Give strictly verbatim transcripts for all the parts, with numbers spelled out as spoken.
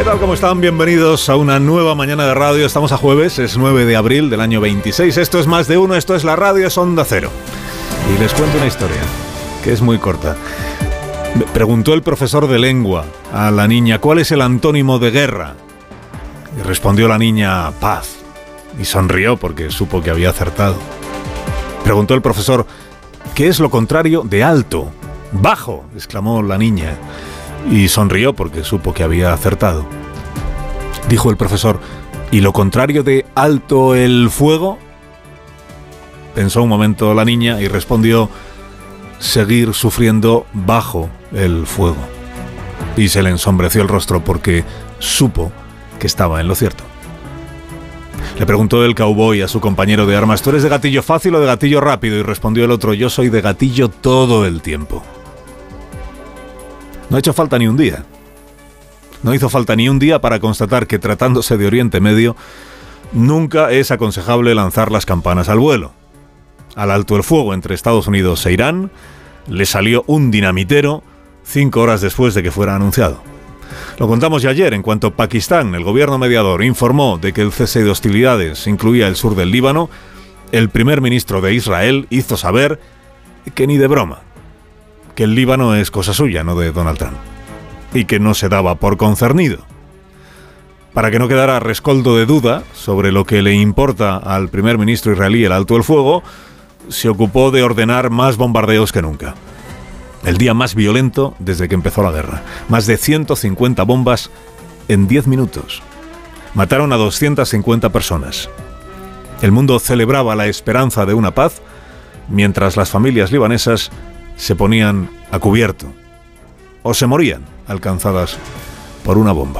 tal? ¿Cómo están? Bienvenidos a una nueva mañana de radio. Estamos a jueves, es nueve de abril del año veintiséis. Esto es Más de Uno, esto es la radio, es Onda Cero. Y les cuento una historia, que es muy corta. Preguntó el profesor de lengua a la niña, ¿cuál es el antónimo de guerra? Y respondió la niña, paz. Y sonrió porque supo que había acertado. Preguntó el profesor, ¿qué es lo contrario de alto? Bajo, exclamó la niña. Y sonrió porque supo que había acertado. Dijo el profesor, ¿y lo contrario de alto el fuego? Pensó un momento la niña y respondió, seguir sufriendo bajo el fuego. Y se le ensombreció el rostro porque supo que estaba en lo cierto. Le preguntó el cowboy a su compañero de armas, ¿tú eres de gatillo fácil o de gatillo rápido? Y respondió el otro, yo soy de gatillo todo el tiempo. No ha hecho falta ni un día. No hizo falta ni un día para constatar que, tratándose de Oriente Medio, nunca es aconsejable lanzar las campanas al vuelo. Al alto el fuego entre Estados Unidos e Irán le salió un dinamitero cinco horas después de que fuera anunciado. Lo contamos ya ayer, en cuanto Pakistán, el gobierno mediador, informó de que el cese de hostilidades incluía el sur del Líbano, el primer ministro de Israel hizo saber que ni de broma, que el Líbano es cosa suya, no de Donald Trump, y que no se daba por concernido. Para que no quedara rescoldo de duda sobre lo que le importa al primer ministro israelí el alto el fuego, se ocupó de ordenar más bombardeos que nunca. El día más violento desde que empezó la guerra. Más de ciento cincuenta bombas en diez minutos. Mataron a doscientas cincuenta personas. El mundo celebraba la esperanza de una paz, mientras las familias libanesas se ponían a cubierto o se morían alcanzadas por una bomba.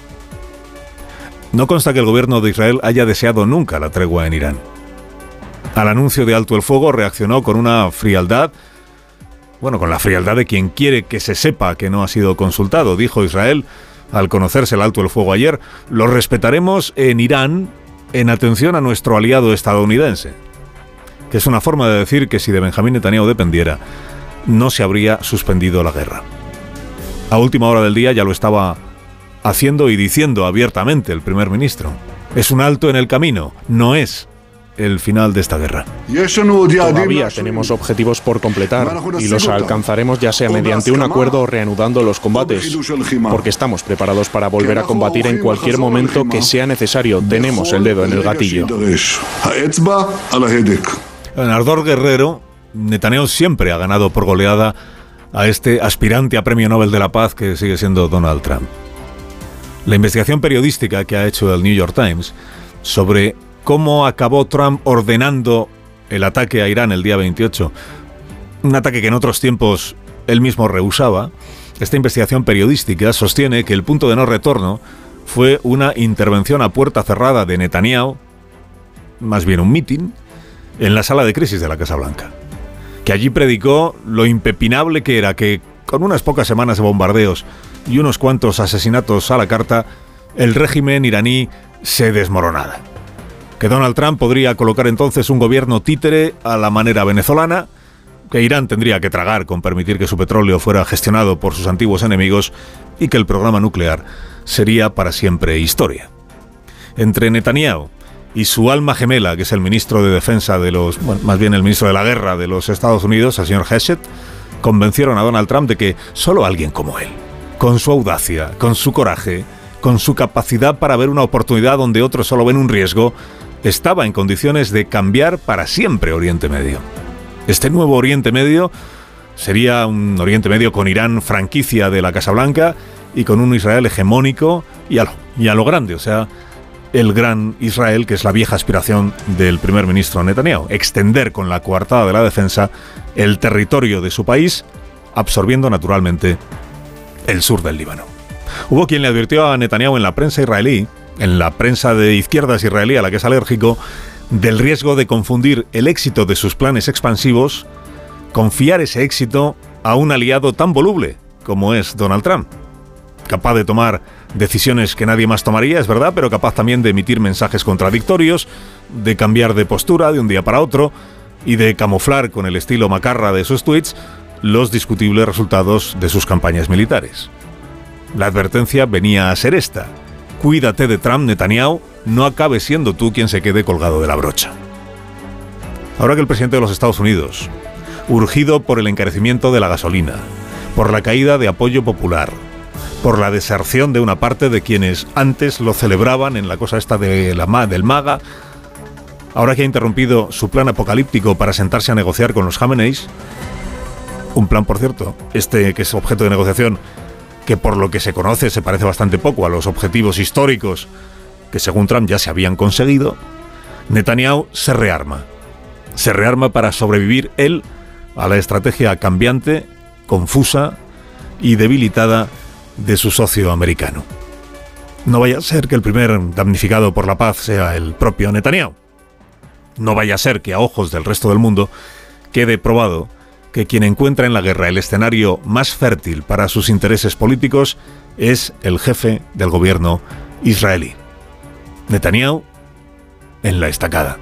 No consta que el gobierno de Israel haya deseado nunca la tregua en Irán. Al anuncio de alto el fuego reaccionó con una frialdad, bueno, con la frialdad de quien quiere que se sepa que no ha sido consultado. Dijo Israel, al conocerse el alto el fuego ayer, lo respetaremos en Irán en atención a nuestro aliado estadounidense, que es una forma de decir que si de Benjamín Netanyahu dependiera, no se habría suspendido la guerra. A última hora del día ya lo estaba haciendo y diciendo abiertamente el primer ministro. Es un alto en el camino, no es el final de esta guerra. Todavía tenemos objetivos por completar y los alcanzaremos ya sea mediante un acuerdo o reanudando los combates, porque estamos preparados para volver a combatir en cualquier momento que sea necesario. Tenemos el dedo en el gatillo. En ardor guerrero, Netanyahu siempre ha ganado por goleada a este aspirante a Premio Nobel de la Paz que sigue siendo Donald Trump. La investigación periodística que ha hecho el New York Times sobre cómo acabó Trump ordenando el ataque a Irán el día veintiocho, un ataque que en otros tiempos él mismo rehusaba, esta investigación periodística sostiene que el punto de no retorno fue una intervención a puerta cerrada de Netanyahu, más bien un mitin, en la sala de crisis de la Casa Blanca, que allí predicó lo impepinable que era que, con unas pocas semanas de bombardeos y unos cuantos asesinatos a la carta, el régimen iraní se desmoronara. Que Donald Trump podría colocar entonces un gobierno títere a la manera venezolana, que Irán tendría que tragar con permitir que su petróleo fuera gestionado por sus antiguos enemigos y que el programa nuclear sería para siempre historia. Entre Netanyahu y su alma gemela, que es el ministro de Defensa de los, bueno, más bien el ministro de la Guerra de los Estados Unidos, el señor Heshet, convencieron a Donald Trump de que solo alguien como él, con su audacia, con su coraje, con su capacidad para ver una oportunidad donde otros solo ven un riesgo, estaba en condiciones de cambiar para siempre Oriente Medio. Este nuevo Oriente Medio sería un Oriente Medio con Irán franquicia de la Casa Blanca y con un Israel hegemónico y a lo, y a lo grande, o sea, el gran Israel, que es la vieja aspiración del primer ministro Netanyahu, extender con la coartada de la defensa el territorio de su país, absorbiendo naturalmente el sur del Líbano. Hubo quien le advirtió a Netanyahu en la prensa israelí, en la prensa de izquierdas israelí a la que es alérgico, del riesgo de confundir el éxito de sus planes expansivos, confiar ese éxito a un aliado tan voluble como es Donald Trump, capaz de tomar decisiones que nadie más tomaría, es verdad, pero capaz también de emitir mensajes contradictorios, de cambiar de postura de un día para otro y de camuflar con el estilo macarra de sus tweets los discutibles resultados de sus campañas militares. La advertencia venía a ser esta: cuídate de Trump, Netanyahu, no acabes siendo tú quien se quede colgado de la brocha. Ahora que el presidente de los Estados Unidos, urgido por el encarecimiento de la gasolina, por la caída de apoyo popular, por la deserción de una parte de quienes antes lo celebraban en la cosa esta de la, del MAGA, ahora que ha interrumpido su plan apocalíptico para sentarse a negociar con los Jameneis, un plan, por cierto, este que es objeto de negociación, que por lo que se conoce se parece bastante poco a los objetivos históricos que según Trump ya se habían conseguido, Netanyahu se rearma. Se rearma para sobrevivir él a la estrategia cambiante, confusa y debilitada de su socio americano. No vaya a ser que el primer damnificado por la paz sea el propio Netanyahu. No vaya a ser que a ojos del resto del mundo quede probado que quien encuentra en la guerra el escenario más fértil para sus intereses políticos es el jefe del gobierno israelí. Netanyahu en la estacada.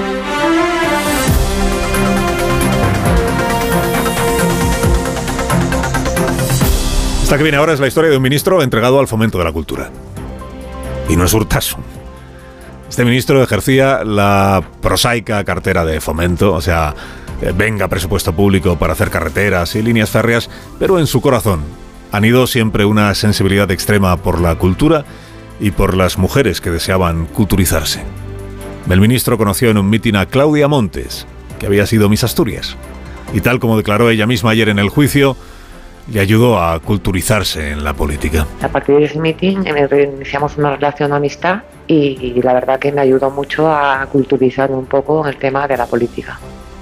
Esta que viene ahora es la historia de un ministro entregado al fomento de la cultura. Y no es Urtasun. Este ministro ejercía la prosaica cartera de fomento, o sea, venga presupuesto público para hacer carreteras y líneas férreas, pero en su corazón anidó siempre una sensibilidad extrema por la cultura y por las mujeres que deseaban culturizarse. El ministro conoció en un mitin a Claudia Montes, que había sido Miss Asturias, y tal como declaró ella misma ayer en el juicio, le ayudó a culturizarse en la política. A partir de ese meeting iniciamos una relación de amistad y la verdad que me ayudó mucho a culturizar un poco el tema de la política.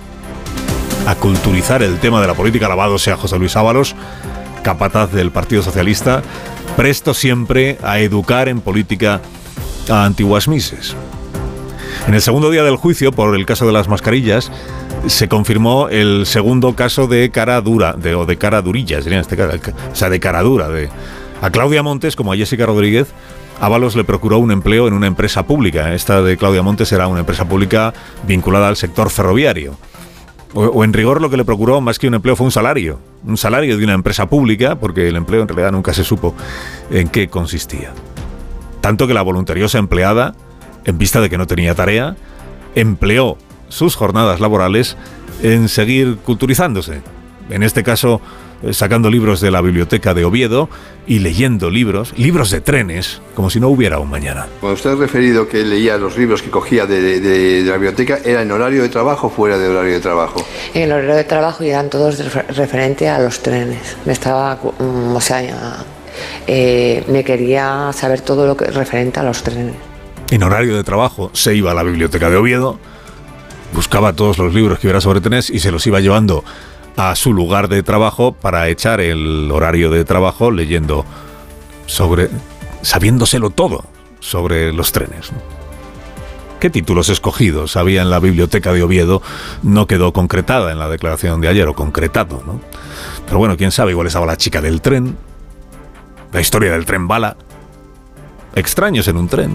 A culturizar el tema de la política, alabado sea José Luis Ábalos, capataz del Partido Socialista, presto siempre a educar en política a antiguas mises. En el segundo día del juicio, por el caso de las mascarillas, se confirmó el segundo caso de cara dura, de, o de cara durilla, sería este caso, o sea, de cara dura. De, a Claudia Montes, como a Jessica Rodríguez, Ábalos le procuró un empleo en una empresa pública. Esta de Claudia Montes era una empresa pública vinculada al sector ferroviario. O, o en rigor lo que le procuró más que un empleo fue un salario. Un salario de una empresa pública, porque el empleo en realidad nunca se supo en qué consistía. Tanto que la voluntariosa empleada, en vista de que no tenía tarea, empleó sus jornadas laborales en seguir culturizándose. En este caso, sacando libros de la biblioteca de Oviedo y leyendo libros, libros de trenes, como si no hubiera un mañana. Cuando usted ha referido que leía los libros que cogía de, de, de, de la biblioteca, ¿era en horario de trabajo o fuera de horario de trabajo? En el horario de trabajo y eran todos referente a los trenes. Me estaba, o sea, eh, me quería saber todo lo que referente a los trenes. En horario de trabajo se iba a la biblioteca de Oviedo, buscaba todos los libros que hubiera sobre trenes y se los iba llevando a su lugar de trabajo para echar el horario de trabajo leyendo sobre, sabiéndoselo todo sobre los trenes. ¿Qué títulos escogidos había en la biblioteca de Oviedo? No quedó concretada en la declaración de ayer, o concretado, ¿no? Pero bueno, quién sabe, igual estaba la chica del tren, la historia del tren bala, extraños en un tren,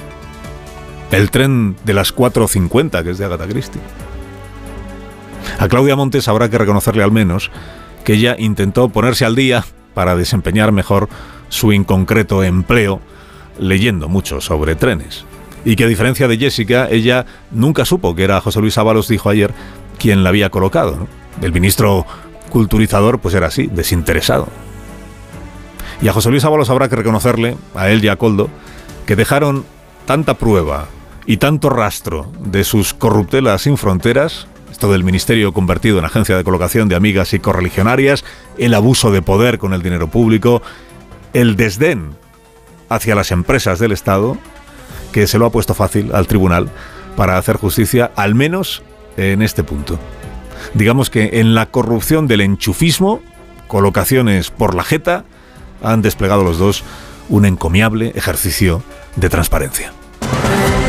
el tren de las cuatro cincuenta, que es de Agatha Christie. A Claudia Montes habrá que reconocerle al menos que ella intentó ponerse al día para desempeñar mejor su inconcreto empleo leyendo mucho sobre trenes. Y que a diferencia de Jessica, ella nunca supo que era José Luis Ábalos, dijo ayer, quien la había colocado, ¿no? El ministro culturizador pues era así, desinteresado. Y a José Luis Ábalos habrá que reconocerle, a él y a Koldo, que dejaron tanta prueba y tanto rastro de sus corruptelas sin fronteras, esto del ministerio convertido en agencia de colocación de amigas y correligionarias, el abuso de poder con el dinero público, el desdén hacia las empresas del Estado, que se lo ha puesto fácil al tribunal para hacer justicia, al menos en este punto. Digamos que en la corrupción del enchufismo, colocaciones por la jeta, han desplegado los dos un encomiable ejercicio de transparencia.